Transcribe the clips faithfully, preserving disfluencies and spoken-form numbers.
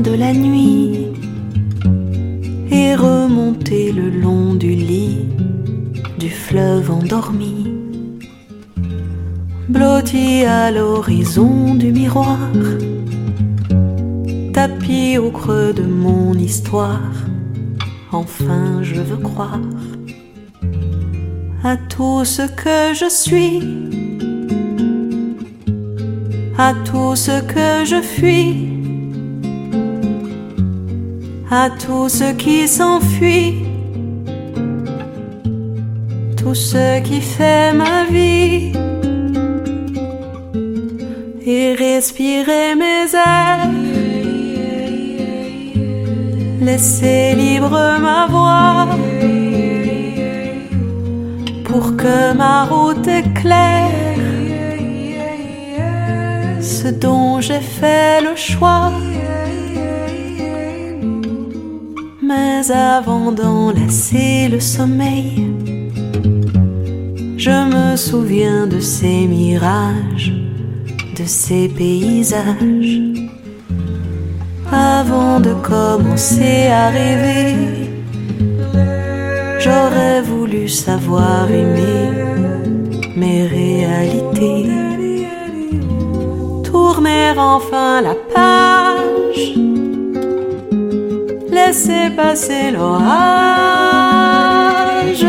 de la nuit et remonter le long du lit du fleuve endormi, blotti à l'horizon du miroir, tapis au creux de mon histoire. Enfin je veux croire à tout ce que je suis, à tout ce que je fuis, à tout ce qui s'enfuit, tout ce qui fait ma vie, et respirer mes ailes, laisser libre ma voix, pour que ma route éclaire ce dont j'ai fait le choix. Mais avant d'enlacer le sommeil, je me souviens de ces mirages, de ces paysages. Avant de commencer à rêver, j'aurais voulu savoir aimer mes réalités, tourner enfin la page, laisser passer l'orage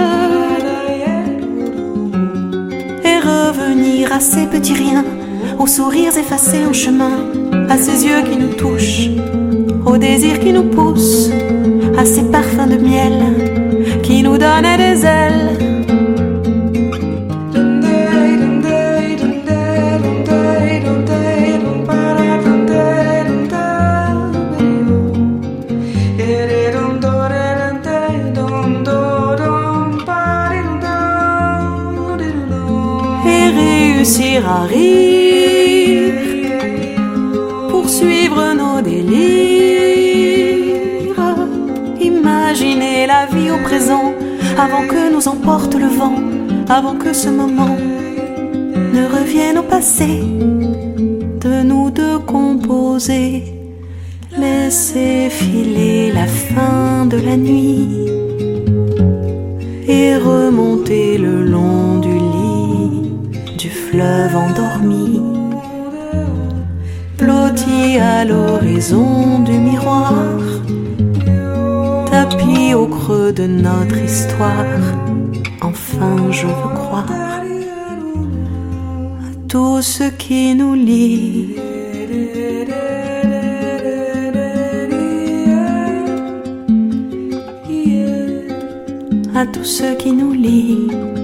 et revenir à ces petits riens, aux sourires effacés en chemin, à ces yeux qui nous touchent, aux désirs qui nous poussent, à ces parfums de miel qui nous donnaient des ailes. Et réussir à rire, poursuivre nos délires, imaginer la vie au présent avant que nous emporte le vent, avant que ce moment ne revienne au passé, de nous deux composer, laisser filer la fin de la nuit et remonter le long du lit du fleuve endormi, blotti à l'horizon du miroir, tapis au creux de notre histoire. Enfin je veux croire à tout ce qui nous lie, à tout ce qui nous lie.